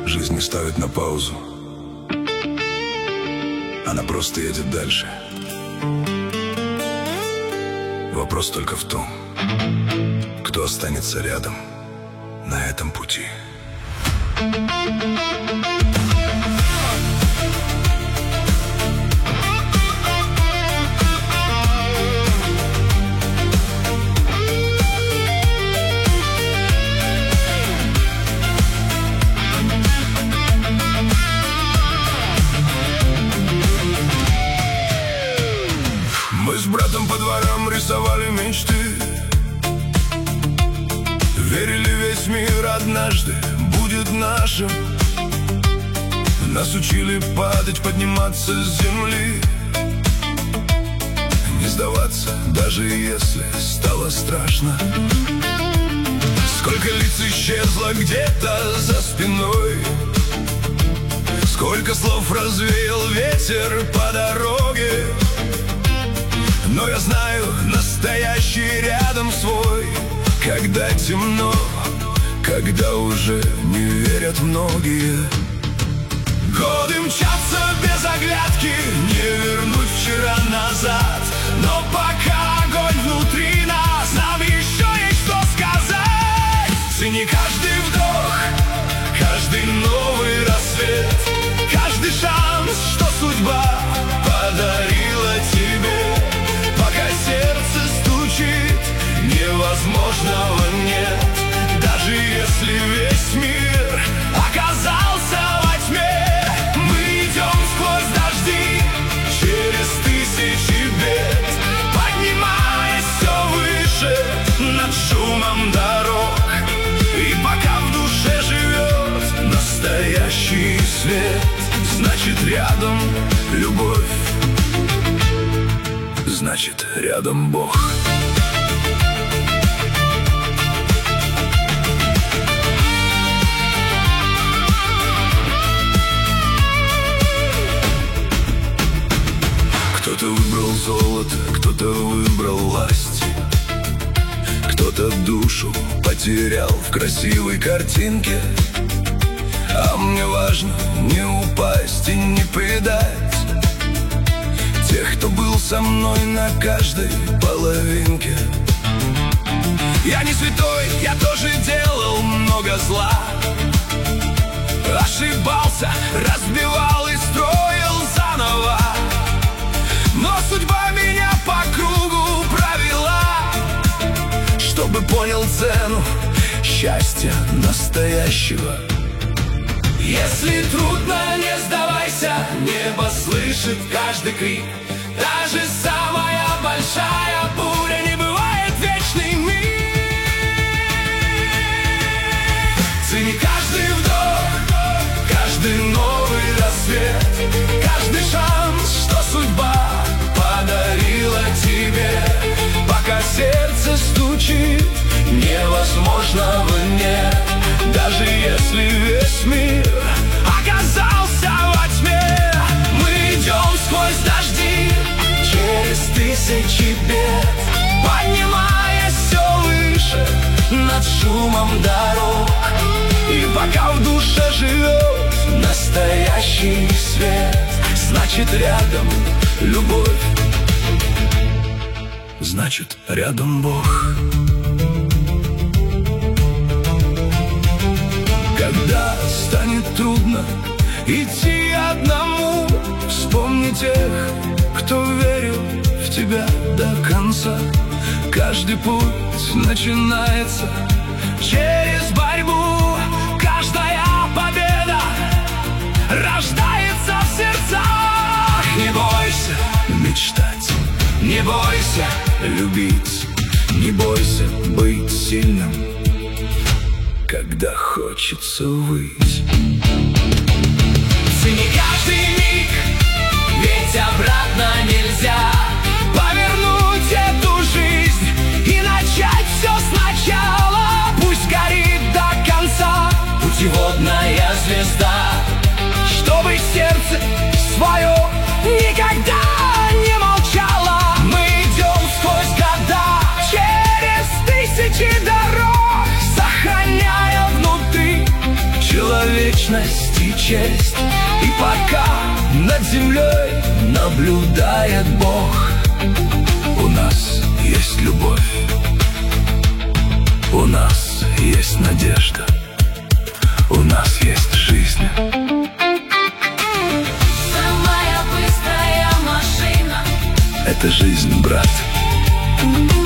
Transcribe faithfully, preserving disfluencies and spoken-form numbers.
Жизнь не ставит на паузу, она просто едет дальше. Вопрос только в том, кто останется рядом на этом пути. Мы с братом по дворам рисовали мечты, верили, весь мир однажды будет нашим. Нас учили падать, подниматься с земли, не сдаваться, даже если стало страшно. Сколько лиц исчезло где-то за спиной, сколько слов развеял ветер по дороге. Но я знаю, настоящий рядом свой, когда темно, когда уже не верят многие. Годы мчатся без оглядки, не вернуть вчера назад. Но пока огонь внутри нас, нам еще есть что сказать. Цени каждый вдох, каждый новый рассвет, каждый шанс, что судьба подарила тебе. Пока сердце стучит, невозможного нет. Даже если весь мир оказался во тьме, мы идем сквозь дожди, через тысячи бед, поднимаясь все выше над шумом дорог. И пока в душе живет настоящий свет, значит рядом любовь, значит рядом Бог. Кто-то выбрал золото, кто-то выбрал власть, кто-то душу потерял в красивой картинке. А мне важно не упасть и не предать тех, кто был со мной на каждой половинке. Я не святой, я тоже делал много зла, ошибался, разбивал и строил заново. Но судьба меня по кругу провела, чтобы понял цену счастья настоящего. Если трудно, не сдавайся, небо слышит каждый крик. Даже самая большая буря не бывает вечный миг. Цени каждый вдох, каждый новый рассвет, каждый шанс, что судьба подарила тебе. Пока сердце стучит, невозможного нет. Даже если весь мир оказался во тьме, мы идем сквозь дожди, через тысячи бед, поднимаясь все выше над шумом дорог. И пока в душе живет настоящий свет, значит рядом любовь, значит рядом Бог. Когда станет трудно идти одному, вспомни тех, кто верил в тебя до конца. Каждый путь начинается через борьбу, каждая победа рождается в сердцах. Не бойся мечтать, не бойся любить, не бойся быть сильным, когда хочется выть. Цени каждый миг, ведь обратно нельзя повернуть эту жизнь и начать все сначала. Пусть горит до конца путеводная звезда, чтобы сердце свое никогда не молчало. Мы идем сквозь года, через тысячи дорог, сохраняя внутри человечность. вечность и честь. И пока над землей наблюдает Бог, у нас есть любовь, у нас есть надежда, у нас есть жизнь. Самая быстрая машина — это жизнь, брат.